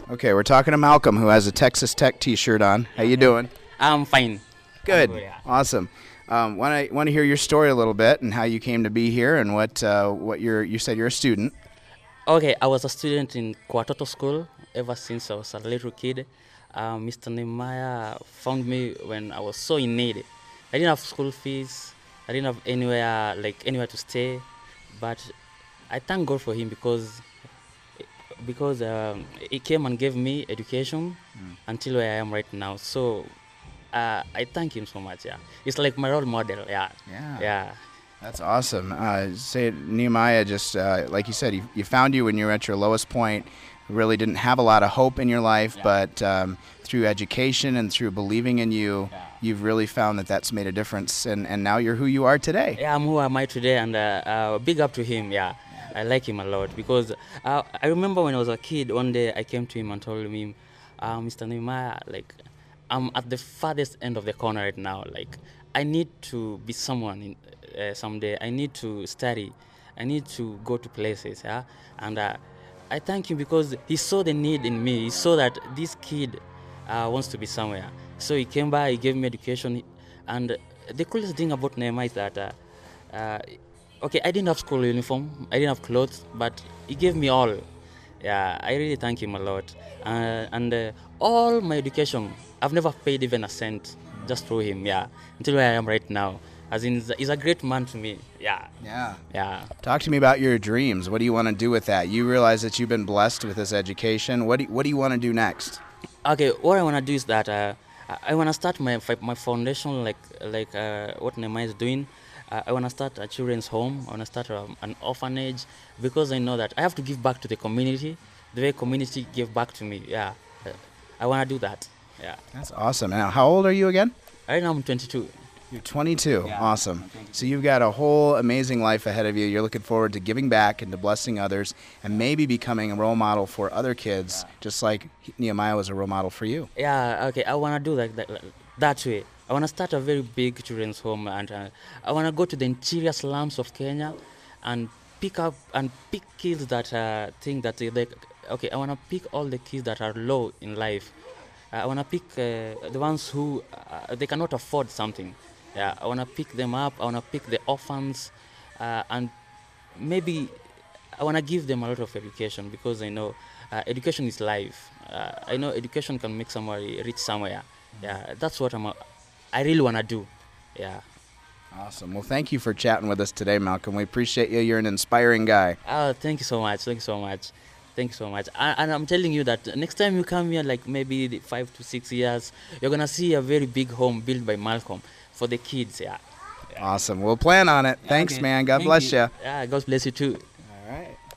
Okay, we're talking to Malcolm, who has a Texas Tech T-shirt on. How you doing? I'm fine. Good. I'm good, yeah. Awesome. Want to hear your story a little bit and how you came to be here and what you said you're a student. Okay, I was a student in Kwatoto School ever since I was a little kid. Mr. Nehemiah found me when I was so in need. I didn't have school fees. I didn't have anywhere to stay. But I thank God for him because he came and gave me education until where I am right now. So I thank him so much. Yeah, it's like my role model. Yeah. Yeah. That's awesome. Say Nehemiah, just like you said, he found you when you were at your lowest point. Really didn't have a lot of hope in your life, but through education and through believing in you, you've really found that that's made a difference, and now you're who you are today. Yeah, I'm who am I today, and big up to him. Yeah, I like him a lot because I remember when I was a kid, one day I came to him and told him, Mr. Nehemiah, like, I'm at the farthest end of the corner right now. Like, I need to be someone someday. I need to study. I need to go to places. Yeah, and I thank him because he saw the need in me. He saw that this kid wants to be somewhere. So he came by. He gave me education, and the coolest thing about Nehemiah is that okay, I didn't have school uniform. I didn't have clothes, but he gave me all. Yeah, I really thank him a lot. And all my education, I've never paid even a cent just through him, yeah, until where I am right now. As in, he's a great man to me, yeah. Yeah. Talk to me about your dreams. What do you want to do with that? You realize that you've been blessed with this education. What do you want to do next? Okay, what I want to do is that I want to start my foundation like what Nehemiah is doing. I want to start a children's home. I want to start an orphanage because I know that I have to give back to the community the way community gave back to me. Yeah, I want to do that. Yeah. That's awesome. Now, how old are you again? Right now I'm 22. You're 22. Yeah, awesome. So you've got a whole amazing life ahead of you. You're looking forward to giving back and to blessing others and maybe becoming a role model for other kids, just like Nehemiah was a role model for you. Yeah, okay. I want to do that way. I want to start a very big children's home, and I want to go to the interior slums of Kenya and pick kids that think that okay, I want to pick all the kids that are low in life. I want to pick the ones who they cannot afford something. Yeah, I want to pick them up. I want to pick the orphans, and maybe I want to give them a lot of education because I know education is life. I know education can make somebody reach somewhere. Yeah, that's what I really want to do. Yeah. Awesome. Well, thank you for chatting with us today, Malcolm. We appreciate you. You're an inspiring guy. Oh, thank you so much. Thank you so much. Thank you so much. And I'm telling you that next time you come here, like maybe 5 to 6 years, you're going to see a very big home built by Malcolm for the kids. Yeah. Awesome. We'll plan on it. Thanks, okay. man. God Thank bless you. Yeah, God bless you too.